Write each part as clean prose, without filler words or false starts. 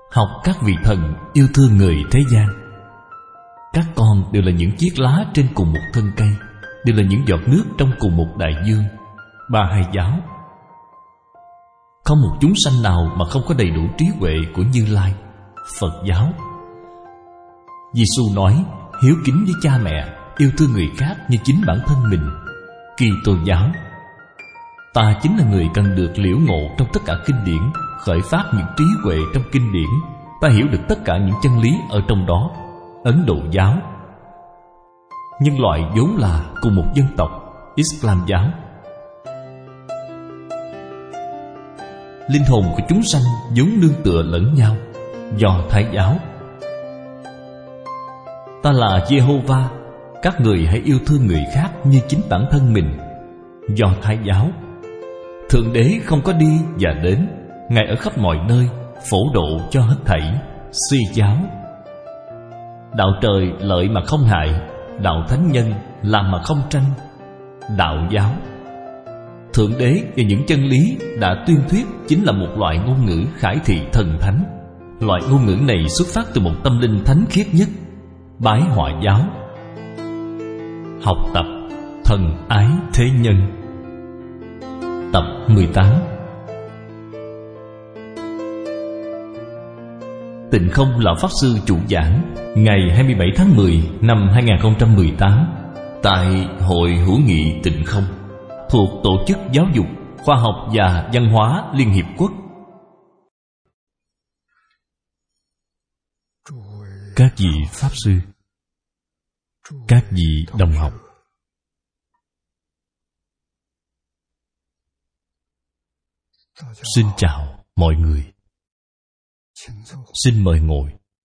học các vị thần yêu thương người thế gian. Các con đều là những chiếc lá trên cùng một thân cây, đều là những giọt nước trong cùng một đại dương. Ba Hai giáo. Không một chúng sanh nào mà không có đầy đủ trí huệ của Như Lai. Phật giáo. Giê-xu nói hiếu kính với cha mẹ, yêu thương người khác như chính bản thân mình. Kitô giáo. Ta chính là người cần được liễu ngộ trong tất cả kinh điển, khởi phát những trí huệ trong kinh điển. Ta hiểu được tất cả những chân lý ở trong đó. Ấn Độ giáo. Nhân loại vốn là cùng một dân tộc. Islam giáo. Linh hồn của chúng sanh vốn nương tựa lẫn nhau. Do Thái giáo. Ta là Jehovah, các người hãy yêu thương người khác như chính bản thân mình. Do Thái giáo. Thượng Đế không có đi và đến, Ngài ở khắp mọi nơi, phổ độ cho hết thảy. Suy giáo. Đạo trời lợi mà không hại, đạo thánh nhân làm mà không tranh. Đạo giáo. Thượng Đế và những chân lý đã tuyên thuyết chính là một loại ngôn ngữ khải thị thần thánh. Loại ngôn ngữ này xuất phát từ một tâm linh thánh khiết nhất. Bái Họa giáo. Học tập thần ái thế nhân. Tập 18. Tịnh Không Lão Pháp Sư chủ giảng ngày 27 tháng 10 năm 2018 tại Hội Hữu nghị Tịnh Không thuộc Tổ chức Giáo dục, Khoa học và Văn hóa Liên Hiệp Quốc. Các vị Pháp Sư, các vị đồng học, xin chào mọi người. Xin mời ngồi.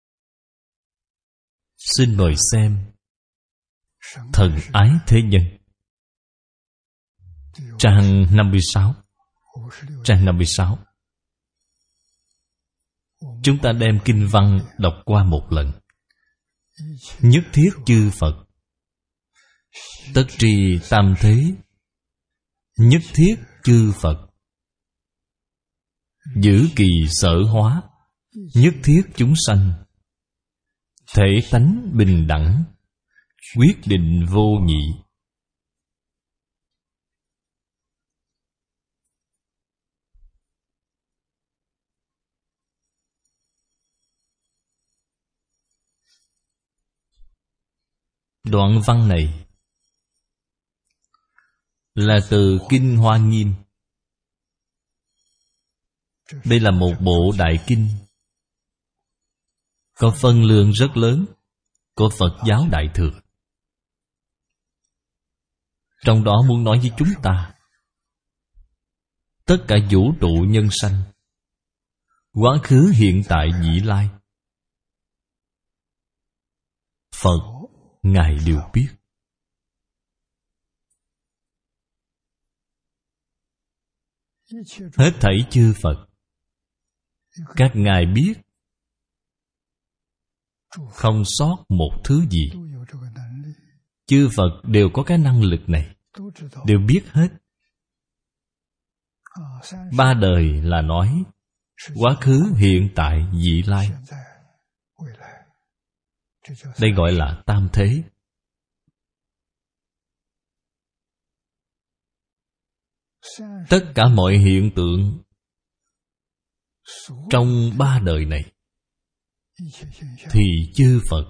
Xin mời xem Thần ái thế nhân. Trang 56. Trang 56. Chúng ta đem kinh văn đọc qua một lần. Nhất thiết chư Phật, tất tri tam thế. Nhất thiết chư Phật, giữ kỳ sở hóa. Nhất thiết chúng sanh, thể tánh bình đẳng. Quyết định vô nhị. Đoạn văn này là từ Kinh Hoa Nghiêm. Đây là một bộ đại kinh, có phân lượng rất lớn của Phật giáo Đại Thừa. Trong đó muốn nói với chúng ta tất cả vũ trụ nhân sanh, quá khứ hiện tại vị lai, Phật Ngài đều biết. Hết thảy chư Phật các ngài biết, không sót một thứ gì. Chư Phật đều có cái năng lực này, đều biết hết. Ba đời là nói quá khứ, hiện tại, vị lai. Đây gọi là tam thế. Tất cả mọi hiện tượng trong ba đời này thì chư Phật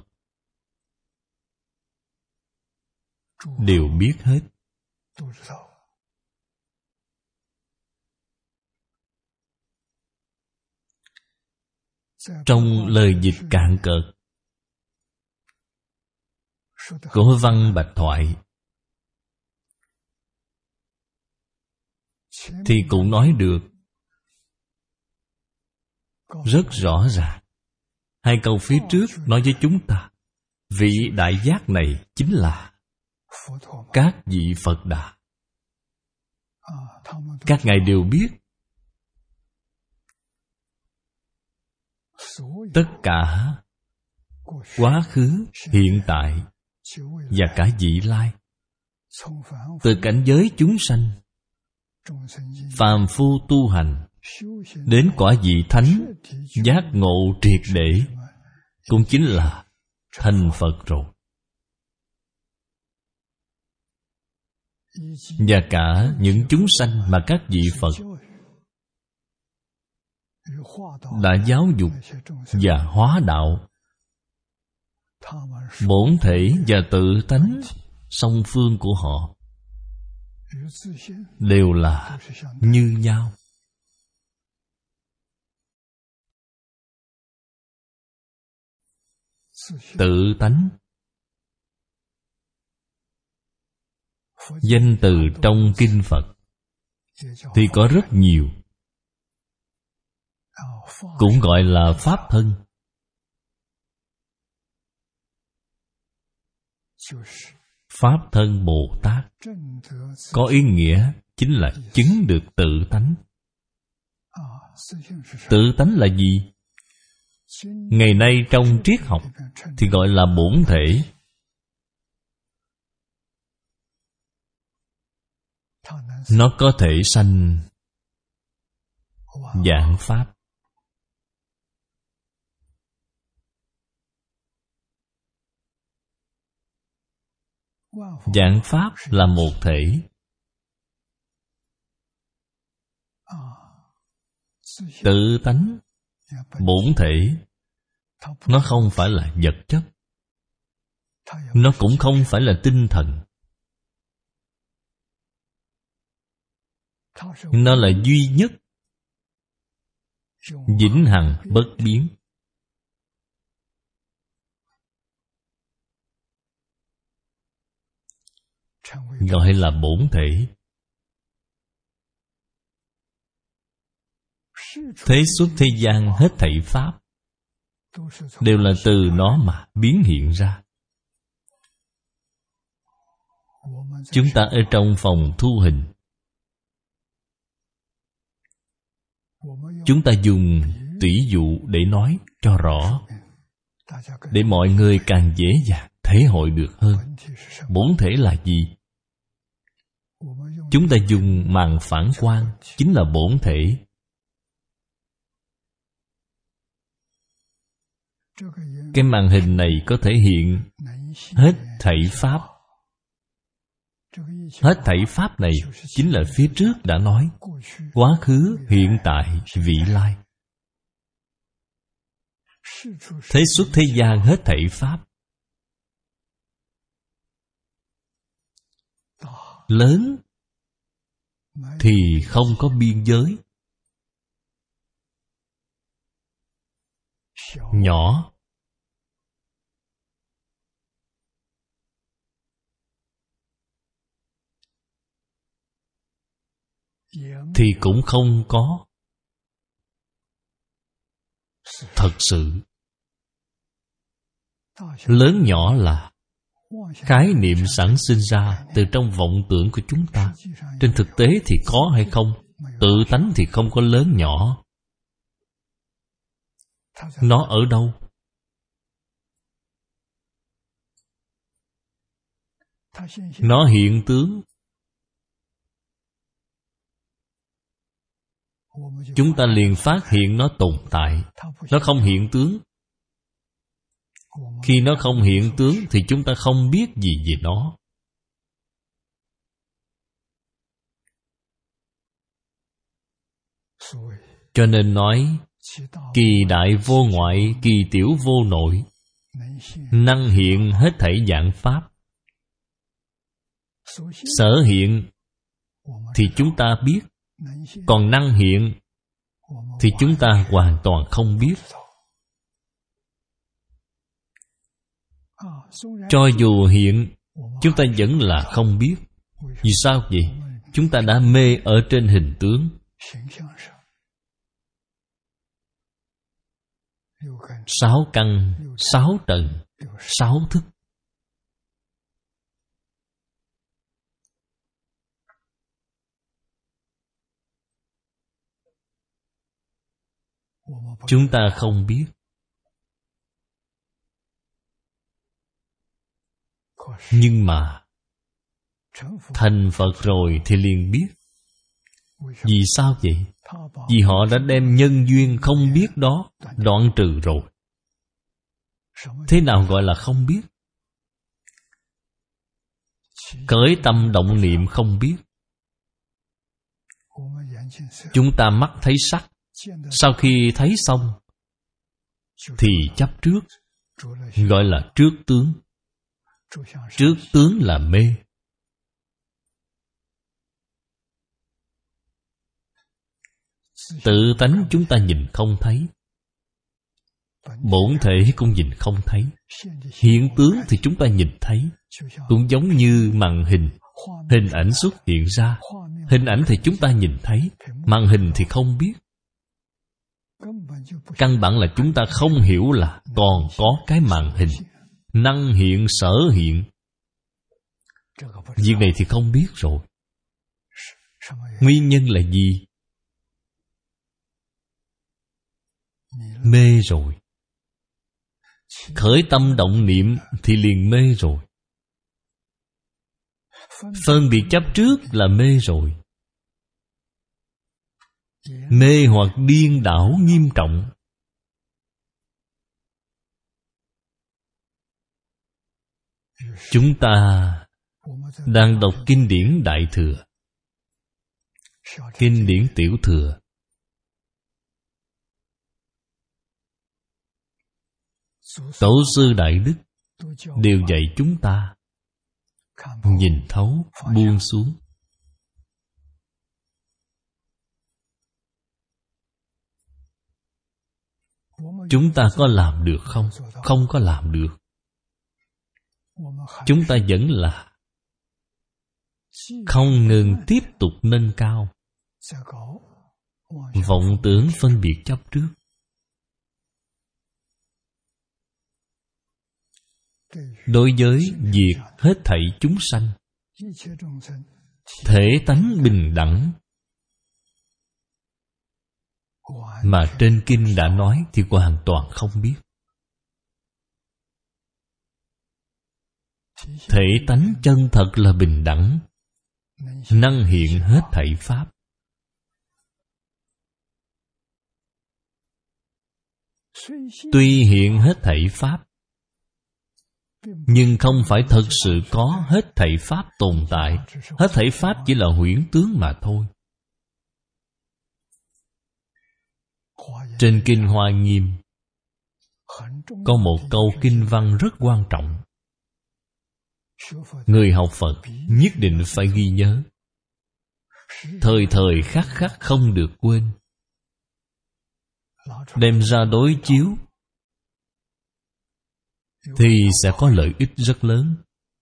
đều biết hết. Trong lời dịch cạn cợt của văn Bạch Thoại thì cũng nói được rất rõ ràng. Hai câu phía trước nói với chúng ta, vị đại giác này chính là các vị Phật Đà. Các ngài đều biết tất cả quá khứ, hiện tại và cả vị lai. Từ cảnh giới chúng sanh, phàm phu tu hành đến quả vị thánh, giác ngộ triệt để, cũng chính là thành Phật rồi. Và cả những chúng sanh mà các vị Phật đã giáo dục và hóa đạo, bổn thể và tự tánh song phương của họ đều là như nhau. Tự tánh, danh từ trong kinh Phật thì có rất nhiều, cũng gọi là Pháp thân. Pháp thân Bồ Tát có ý nghĩa chính là chứng được tự tánh. Tự tánh là gì? Ngày nay trong triết học thì gọi là bổn thể. Nó có thể sanh vạn pháp. Vạn pháp là một thể. Tự tánh, bổn thể, nó không phải là vật chất, nó cũng không phải là tinh thần. Nó là duy nhất, vĩnh hằng bất biến. Gọi là bổn thể. Thế xuất thế gian hết thảy pháp đều là từ nó mà biến hiện ra. Chúng ta ở trong phòng thu hình, chúng ta dùng tỷ dụ để nói cho rõ, để mọi người càng dễ dàng thể hội được hơn. Bổn thể là gì? Chúng ta dùng màn phản quang chính là bổn thể. Cái màn hình này có thể hiện hết thảy pháp. Hết thảy pháp này chính là phía trước đã nói, quá khứ, hiện tại, vị lai. Thế xuất thế gian hết thảy pháp. Lớn thì không có biên giới, nhỏ thì cũng không có. Thật sự lớn nhỏ là khái niệm sản sinh ra từ trong vọng tưởng của chúng ta. Trên thực tế thì có hay không? Tự tánh thì không có lớn nhỏ. Nó ở đâu? Nó hiện tướng. Chúng ta liền phát hiện nó tồn tại. Nó không hiện tướng. Khi nó không hiện tướng thì chúng ta không biết gì về nó. Cho nên nói kỳ đại vô ngoại, kỳ tiểu vô nội, năng hiện hết thảy vạn pháp. Sở hiện thì chúng ta biết, còn năng hiện thì chúng ta hoàn toàn không biết. Cho dù hiện, chúng ta vẫn là không biết. Vì sao vậy? Chúng ta đã mê ở trên hình tướng. 6 căn, 6 trần, 6 thức. Chúng ta không biết. Nhưng mà thành Phật rồi thì liền biết. Vì sao vậy? Vì họ đã đem nhân duyên không biết đó đoạn trừ rồi. Thế nào gọi là không biết? Khởi tâm động niệm không biết. Chúng ta mắt thấy sắc, sau khi thấy xong thì chấp trước, gọi là trước tướng. Trước tướng là mê. Tự tánh chúng ta nhìn không thấy, bổn thể cũng nhìn không thấy. Hiện tướng thì chúng ta nhìn thấy. Cũng giống như màn hình, hình ảnh xuất hiện ra. Hình ảnh thì chúng ta nhìn thấy, màn hình thì không biết. Căn bản là chúng ta không hiểu là còn có cái màn hình, năng hiện sở hiện. Việc này thì không biết rồi. Nguyên nhân là gì? Mê rồi. Khởi tâm động niệm thì liền mê rồi. Phân biệt chấp trước là mê rồi. Mê hoặc điên đảo nghiêm trọng. Chúng ta đang đọc kinh điển Đại Thừa, kinh điển Tiểu Thừa. Tổ sư Đại Đức đều dạy chúng ta nhìn thấu, buông xuống. Chúng ta có làm được không? Không có làm được. Chúng ta vẫn là không ngừng tiếp tục nâng cao vọng tưởng phân biệt chấp trước. Đối với việc hết thảy chúng sanh, thể tánh bình đẳng mà trên kinh đã nói thì hoàn toàn không biết. Thể tánh chân thật là bình đẳng, năng hiện hết thảy pháp. Tuy hiện hết thảy pháp, nhưng không phải thật sự có hết thảy pháp tồn tại. Hết thảy pháp chỉ là huyễn tướng mà thôi. Trên kinh Hoa Nghiêm có một câu kinh văn rất quan trọng. Người học Phật nhất định phải ghi nhớ, thời thời khắc khắc không được quên. Đem ra đối chiếu thì sẽ có lợi ích rất lớn.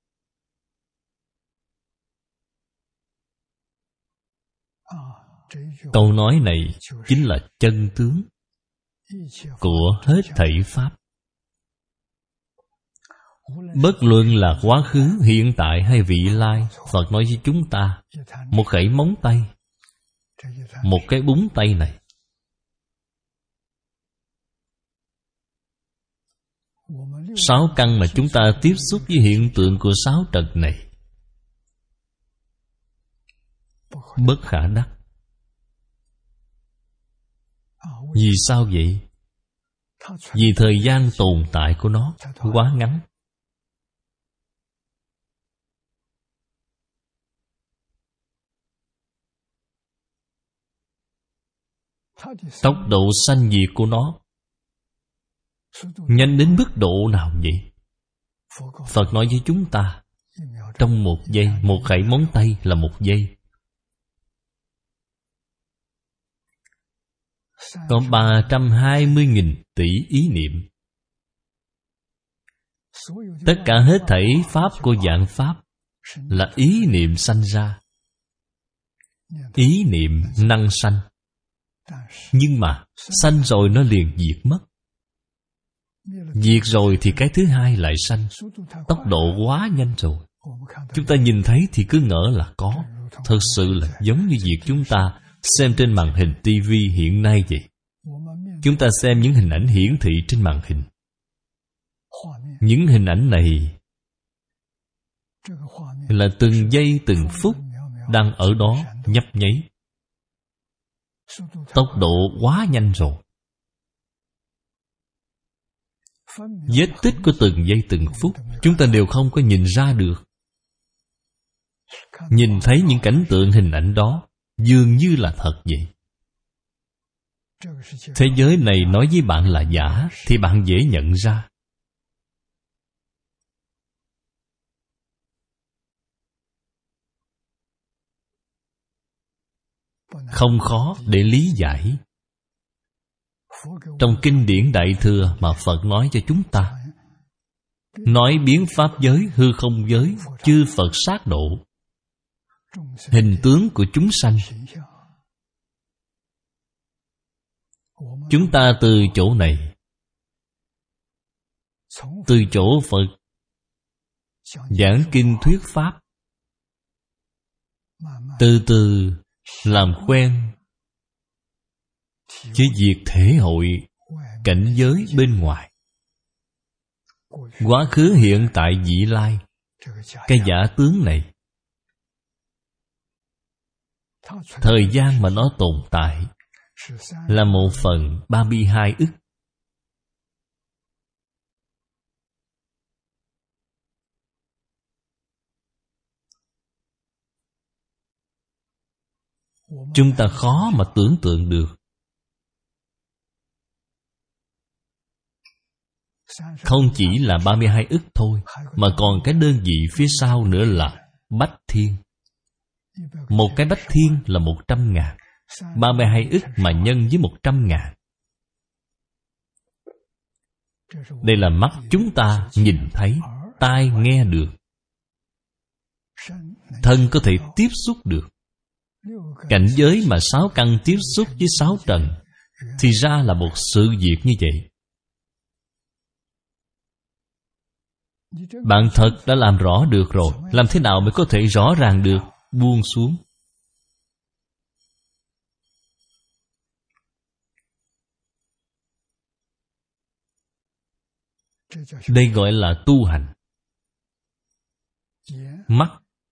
Câu nói này chính là chân tướng của hết thảy pháp. Bất luận là quá khứ, hiện tại hay vị lai, Phật nói với chúng ta, một khẩy móng tay, một cái búng tay này, sáu căn mà chúng ta tiếp xúc với hiện tượng của sáu trần này, bất khả đắc. Vì sao vậy? Vì thời gian tồn tại của nó quá ngắn. Tốc độ sanh diệt của nó nhanh đến mức độ nào vậy? Phật nói với chúng ta, trong một giây, một khẩy móng tay là một giây. Có 320.000 tỷ ý niệm. Tất cả hết thảy pháp của vạn pháp là ý niệm sanh ra. Ý niệm năng sanh. Nhưng mà sanh rồi nó liền diệt mất. Diệt rồi thì cái thứ hai lại sanh. Tốc độ quá nhanh rồi. Chúng ta nhìn thấy thì cứ ngỡ là có. Thật sự là giống như việc chúng ta xem trên màn hình TV hiện nay vậy. Chúng ta xem những hình ảnh hiển thị trên màn hình. Những hình ảnh này là từng giây từng phút đang ở đó nhấp nháy. Tốc độ quá nhanh rồi. Vết tích của từng giây từng phút chúng ta đều không có nhìn ra được. Nhìn thấy những cảnh tượng hình ảnh đó dường như là thật vậy. Thế giới này nói với bạn là giả thì bạn dễ nhận ra. Không khó để lý giải. Trong kinh điển Đại Thừa mà Phật nói cho chúng ta, nói biến pháp giới, hư không giới, chư Phật sát độ, hình tướng của chúng sanh. Chúng ta từ chỗ này, từ chỗ Phật giảng kinh thuyết pháp, từ từ làm quen với việc thể hội cảnh giới bên ngoài. Quá khứ, hiện tại, vị lai, cái giả tướng này, thời gian mà nó tồn tại là 1/32 ức. Chúng ta khó mà tưởng tượng được. Không chỉ là 32 ức thôi, mà còn cái đơn vị phía sau nữa là bách thiên. Một cái bách thiên là 100.000, 32 ức mà nhân với 100.000. Đây là mắt chúng ta nhìn thấy, tai nghe được, thân có thể tiếp xúc được. Cảnh giới mà 6 căn tiếp xúc với 6 trần thì ra là một sự việc như vậy. Bạn thật đã làm rõ được rồi. Làm thế nào mới có thể rõ ràng được? Buông xuống. Đây gọi là tu hành. Mắt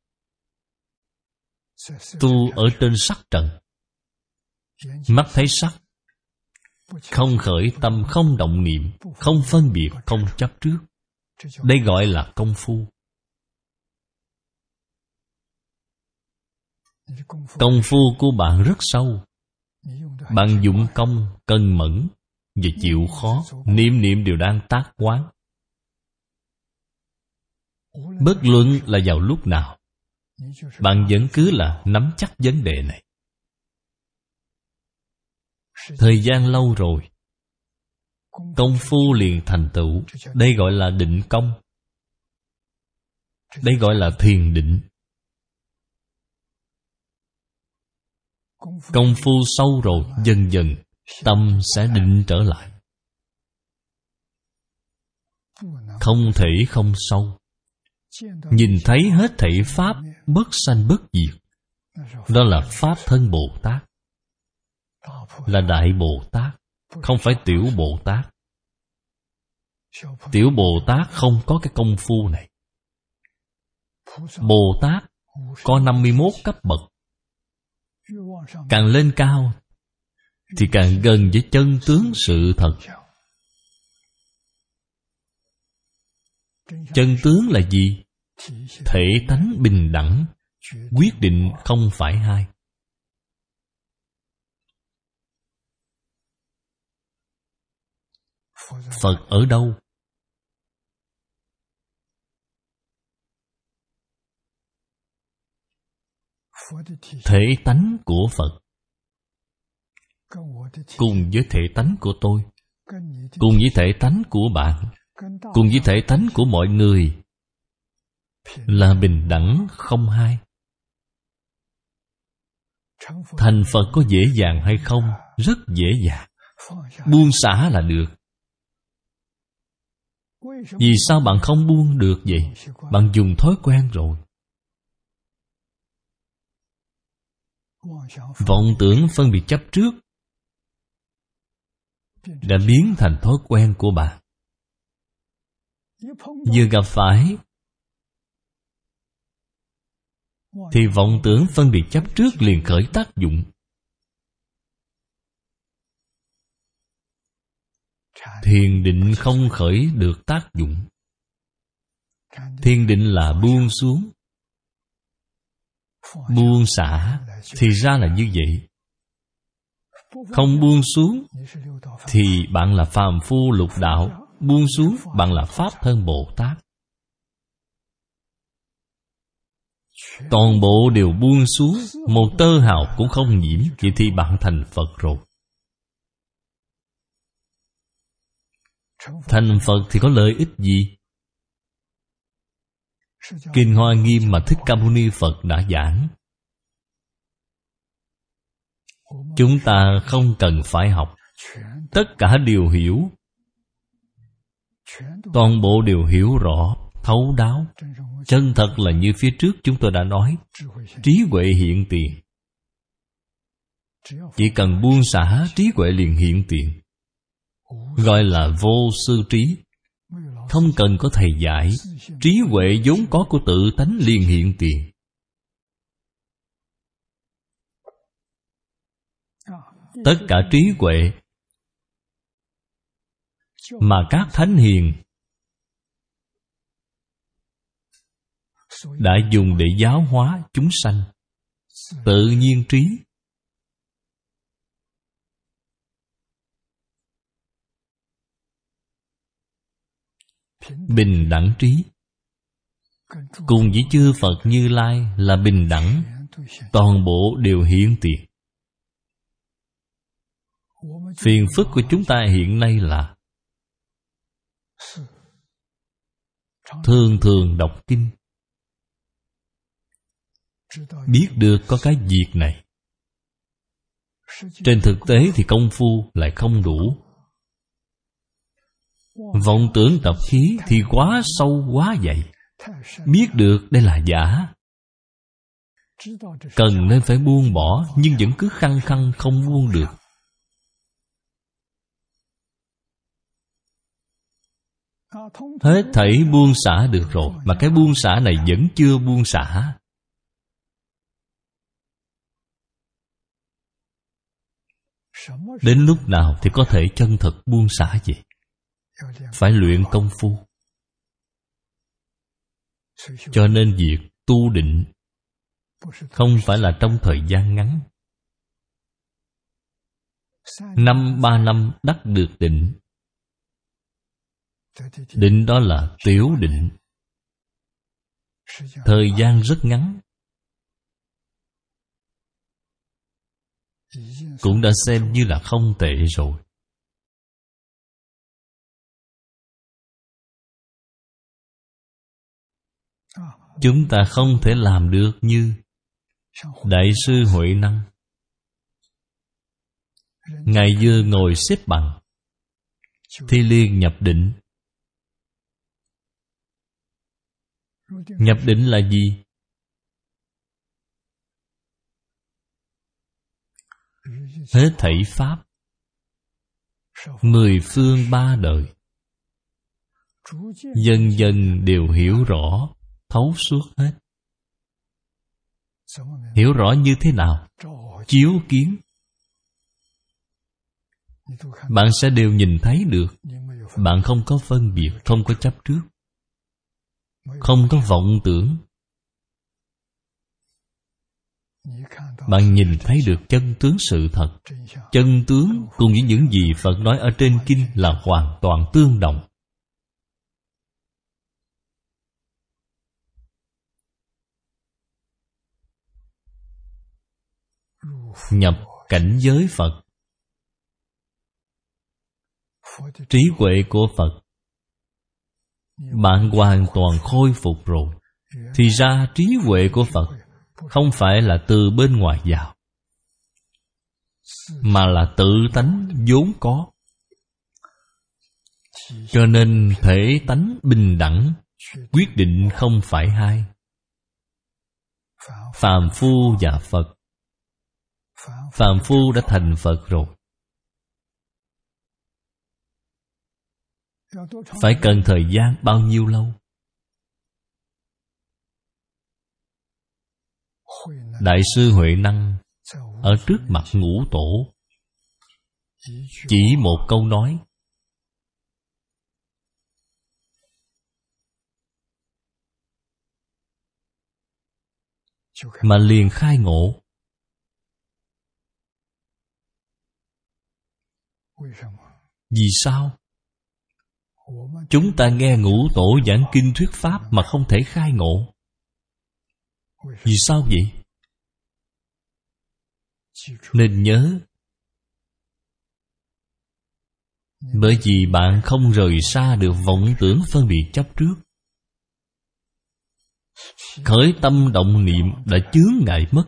tu ở trên sắc trần. Mắt thấy sắc, không khởi tâm, không động niệm, không phân biệt, không chấp trước. Đây gọi là công phu. Công phu của bạn rất sâu. Bạn dụng công, cần mẫn và chịu khó, niệm niệm đều đang tác quán. Bất luận là vào lúc nào, bạn vẫn cứ là nắm chắc vấn đề này. Thời gian lâu rồi, công phu liền thành tựu. Đây gọi là định công. Đây gọi là thiền định. Công phu sâu rồi, dần dần tâm sẽ định trở lại. Không thể không sâu. Nhìn thấy hết thảy pháp bất sanh bất diệt, đó là Pháp thân Bồ Tát, là Đại Bồ Tát, không phải Tiểu Bồ Tát. Tiểu Bồ Tát không có cái công phu này. Bồ Tát có 51 cấp bậc. Càng lên cao thì càng gần với chân tướng sự thật. Chân tướng là gì? Thể tánh bình đẳng, quyết định không phải hai. Phật ở đâu? Thể tánh của Phật cùng với thể tánh của tôi, cùng với thể tánh của bạn, cùng với thể tánh của mọi người là bình đẳng không hai. Thành Phật có dễ dàng hay không? Rất dễ dàng. Buông xả là được. Vì sao bạn không buông được vậy? Bạn dùng thói quen rồi. Vọng tưởng phân biệt chấp trước đã biến thành thói quen của bạn. Vừa gặp phải thì vọng tưởng phân biệt chấp trước liền khởi tác dụng. thiền định không khởi được tác dụng. Thiền định là buông xuống, buông xả, thì ra là như vậy. Không buông xuống thì bạn là phàm phu lục đạo, buông xuống bạn là Pháp Thân Bồ Tát. Toàn bộ đều buông xuống, một tơ hào cũng không nhiễm, vậy thì bạn thành Phật rồi. Thành Phật thì có lợi ích gì? Kinh Hoa Nghiêm mà Thích Ca Mâu Ni Phật đã giảng, chúng ta không cần phải học, tất cả đều hiểu, toàn bộ đều hiểu rõ, thấu đáo. Chân thật là như phía trước chúng tôi đã nói, trí huệ hiện tiền. Chỉ cần buông xả, trí huệ liền hiện tiền, gọi là vô sư trí. Không cần có thầy dạy, trí huệ vốn có của tự tánh liền hiện tiền. Tất cả trí huệ mà các thánh hiền đã dùng để giáo hóa chúng sanh, tự nhiên trí. Bình đẳng trí, cùng với chư Phật Như Lai là bình đẳng, toàn bộ đều hiện tiền. Phiền phức của chúng ta hiện nay là thường thường đọc kinh, biết được có cái việc này, trên thực tế thì công phu lại không đủ. Vọng tưởng tập khí thì quá sâu quá dày, biết được đây là giả, cần nên phải buông bỏ, nhưng vẫn cứ khăng khăng không buông được. Hết thảy buông xả được rồi, mà cái buông xả này vẫn chưa buông xả. Đến lúc nào thì có thể chân thật buông xả vậy? Phải luyện công phu. Cho nên việc tu định không phải là trong thời gian ngắn. 2-3 năm đắc được định. Định đó là tiểu định, thời gian rất ngắn, cũng đã xem như là không tệ rồi. Chúng ta không thể làm được như Đại sư Huệ Năng. Ngài vừa ngồi xếp bằng thì liền nhập định. Nhập định là gì? Hết thảy pháp 10 phương 3 đời dần dần đều hiểu rõ, thấu suốt hết. Hiểu rõ như thế nào? Chiếu kiến. Bạn sẽ đều nhìn thấy được. Bạn không có phân biệt, không có chấp trước, không có vọng tưởng. Bạn nhìn thấy được chân tướng sự thật. Chân tướng cùng với những gì Phật nói ở trên kinh là hoàn toàn tương đồng. Nhập cảnh giới Phật, trí huệ của Phật bạn hoàn toàn khôi phục rồi. Thì ra trí huệ của Phật không phải là từ bên ngoài vào, mà là tự tánh vốn có. Cho nên thể tánh bình đẳng, quyết định không phải hai. Phàm phu và Phật. Phàm phu đã thành Phật rồi, phải cần thời gian bao nhiêu lâu? Đại sư Huệ Năng ở trước mặt Ngũ Tổ, chỉ một câu nói mà liền khai ngộ. Vì sao? Chúng ta nghe ngũ tổ giảng kinh thuyết pháp mà không thể khai ngộ. Vì sao vậy? Nên nhớ, bởi vì bạn không rời xa được vọng tưởng phân biệt chấp trước. Khởi tâm động niệm đã chướng ngại mất.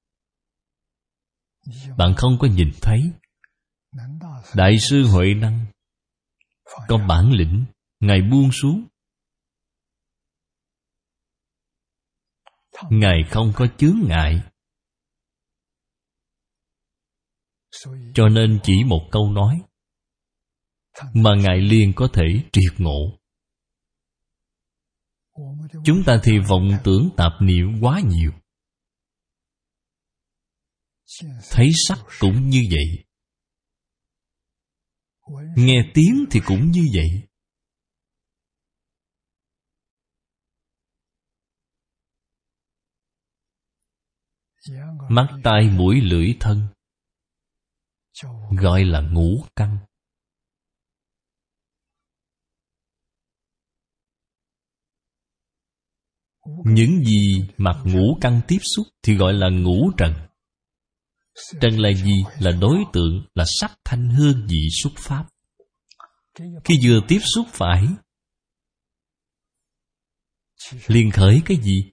Bạn không có nhìn thấy Đại sư Huệ Năng có bản lĩnh, Ngài buông xuống. Ngài không có chướng ngại. Cho nên chỉ một câu nói mà Ngài liền có thể triệt ngộ. Chúng ta thì vọng tưởng tạp niệm quá nhiều. Thấy sắc cũng như vậy, nghe tiếng thì cũng như vậy. Mắt tai mũi lưỡi thân gọi là ngũ căn. Những gì mặt ngũ căn tiếp xúc thì gọi là ngũ trần. Trần là gì? Là đối tượng, là sắc thanh hương vị xúc pháp. Khi vừa tiếp xúc phải liền khởi cái gì?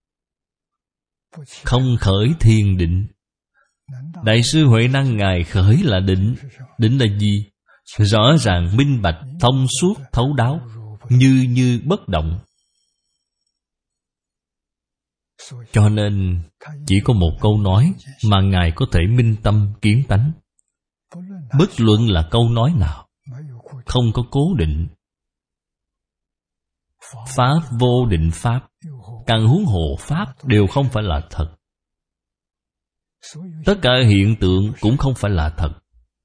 Không khởi thiền định. Đại sư Huệ Năng Ngài khởi là định. Định là gì? Rõ ràng minh bạch, thông suốt, thấu đáo, như bất động. Cho nên chỉ có một câu nói mà Ngài có thể minh tâm kiến tánh. Bất luận là câu nói nào, không có cố định. Pháp vô định pháp, càng huống hồ pháp đều không phải là thật. Tất cả hiện tượng cũng không phải là thật.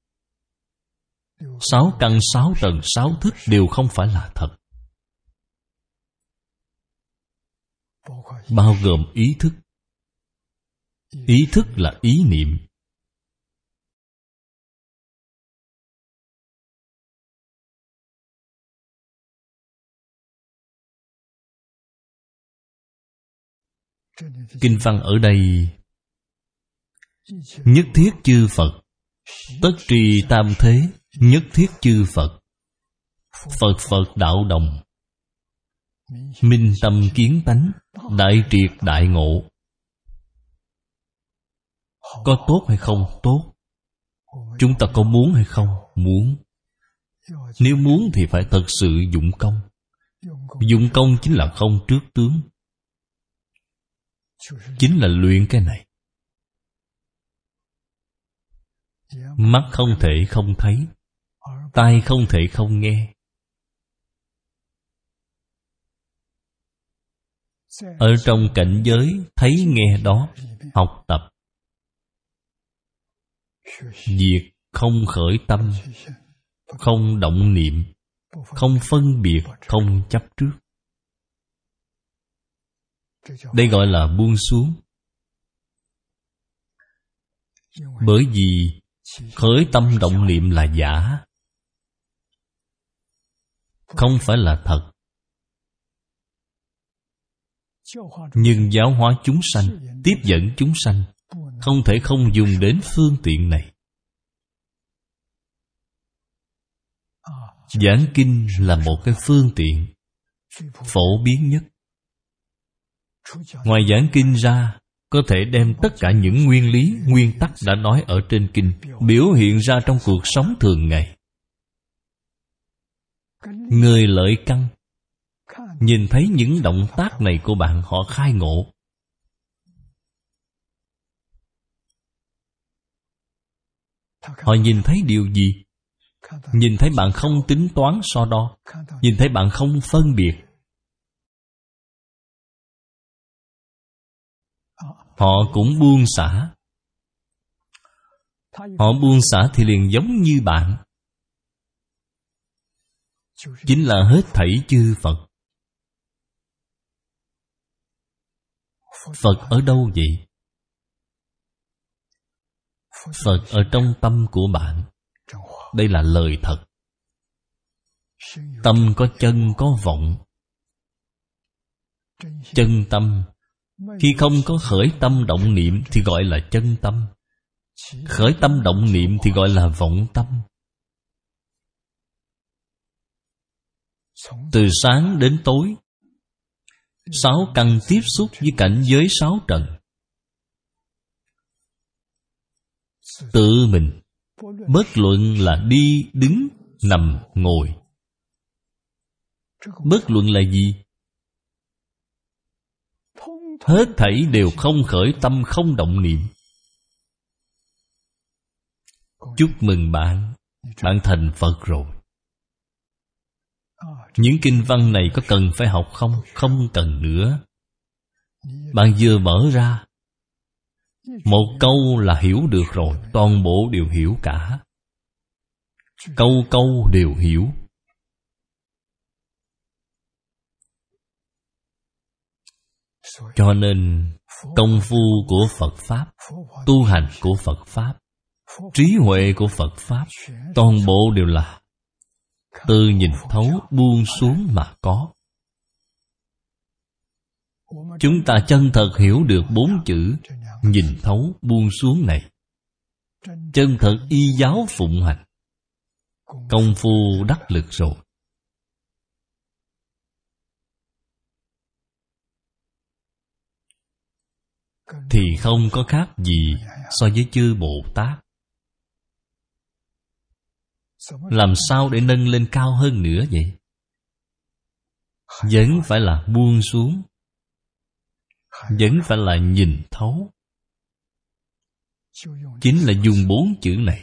6 căn 6 tầng 6 thức đều không phải là thật. Bao gồm ý thức. Ý thức là ý niệm. Kinh văn ở đây: nhất thiết chư Phật, tất tri tam thế, nhất thiết chư Phật. Phật Phật đạo đồng, minh tâm kiến tánh, đại triệt đại ngộ. Có tốt hay không? Tốt. Chúng ta có muốn hay không? Muốn. Nếu muốn thì phải thật sự dụng công. Dụng công chính là không trước tướng, chính là luyện cái này. Mắt không thể không thấy, tai không thể không nghe. Ở trong cảnh giới thấy nghe đó, học tập việc không khởi tâm, không động niệm, không phân biệt, không chấp trước. Đây gọi là buông xuống. Bởi vì khởi tâm động niệm là giả, không phải là thật. Nhưng giáo hóa chúng sanh, tiếp dẫn chúng sanh, không thể không dùng đến phương tiện này. Giảng kinh là một cái phương tiện phổ biến nhất. Ngoài giảng kinh ra, có thể đem tất cả những nguyên lý, nguyên tắc đã nói ở trên kinh biểu hiện ra trong cuộc sống thường ngày. Người lợi căn nhìn thấy những động tác này của bạn, họ khai ngộ. Họ nhìn thấy điều gì? Nhìn thấy bạn không tính toán so đo, nhìn thấy bạn không phân biệt. Họ cũng buông xả. Họ buông xả thì liền giống như bạn, chính là hết thảy chư Phật. Phật ở đâu vậy? Phật ở trong tâm của bạn. Đây là lời thật. Tâm có chân có vọng. Chân tâm. Khi không có khởi tâm động niệm thì gọi là chân tâm. Khởi tâm động niệm thì gọi là vọng tâm. Từ sáng đến tối, 6 căn tiếp xúc với cảnh giới 6 trần. Tự mình, bất luận là đi, đứng, nằm, ngồi. Bất luận là gì, hết thảy đều không khởi tâm, không động niệm. Chúc mừng bạn, bạn thành Phật rồi. Những kinh văn này có cần phải học không? Không cần nữa. Bạn vừa mở ra, một câu là hiểu được rồi. Toàn bộ đều hiểu cả. Câu câu đều hiểu. Cho nên công phu của Phật Pháp, tu hành của Phật Pháp, trí huệ của Phật Pháp, toàn bộ đều là từ nhìn thấu buông xuống mà có. Chúng ta chân thật hiểu được 4 chữ nhìn thấu buông xuống này. Chân thật y giáo phụng hành, công phu đắc lực rồi. Thì không có khác gì so với chư Bồ Tát. Làm sao để nâng lên cao hơn nữa vậy? Vẫn phải là buông xuống, vẫn phải là nhìn thấu. Chính là dùng 4 chữ này.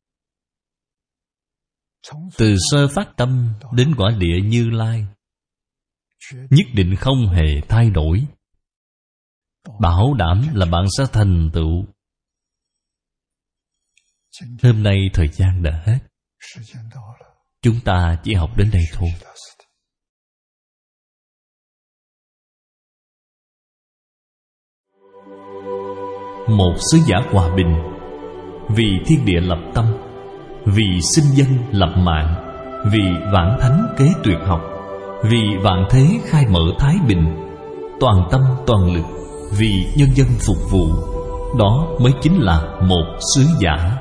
Từ sơ phát tâm đến quả địa Như Lai, nhất định không hề thay đổi. Bảo đảm là bạn sẽ thành tựu. Hôm nay thời gian đã hết. Chúng ta chỉ học đến đây thôi. Một sứ giả hòa bình, vì thiên địa lập tâm, vì sinh dân lập mạng, vì vãng thánh kế tuyệt học, vì vạn thế khai mở thái bình, toàn tâm toàn lực, vì nhân dân phục vụ. Đó mới chính là một sứ giả.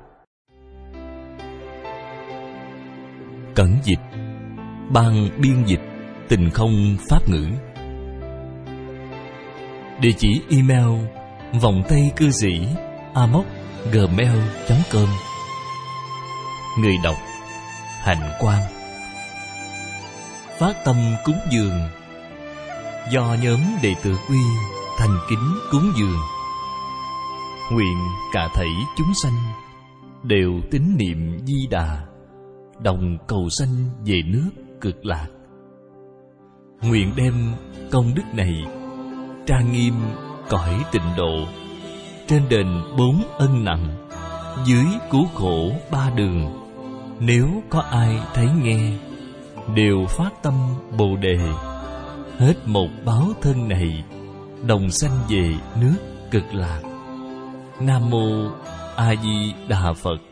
Cẩn dịch, ban biên dịch Tình Không Pháp Ngữ. Địa chỉ email vòng tay cư sĩ amos@gmail.com. Người đọc Hạnh Quang. Phát tâm cúng dường do nhóm đệ tử Uy thành kính cúng dường. Nguyện cả thảy chúng sanh đều tín niệm Di Đà, đồng cầu sanh về nước Cực Lạc. Nguyện đem công đức này trang nghiêm cõi Tịnh Độ, trên đền 4 ân nặng, dưới cứu khổ 3 đường. Nếu có ai thấy nghe, đều phát tâm Bồ Đề, hết một báo thân này, đồng sanh về nước Cực Lạc. Nam mô A Di Đà Phật.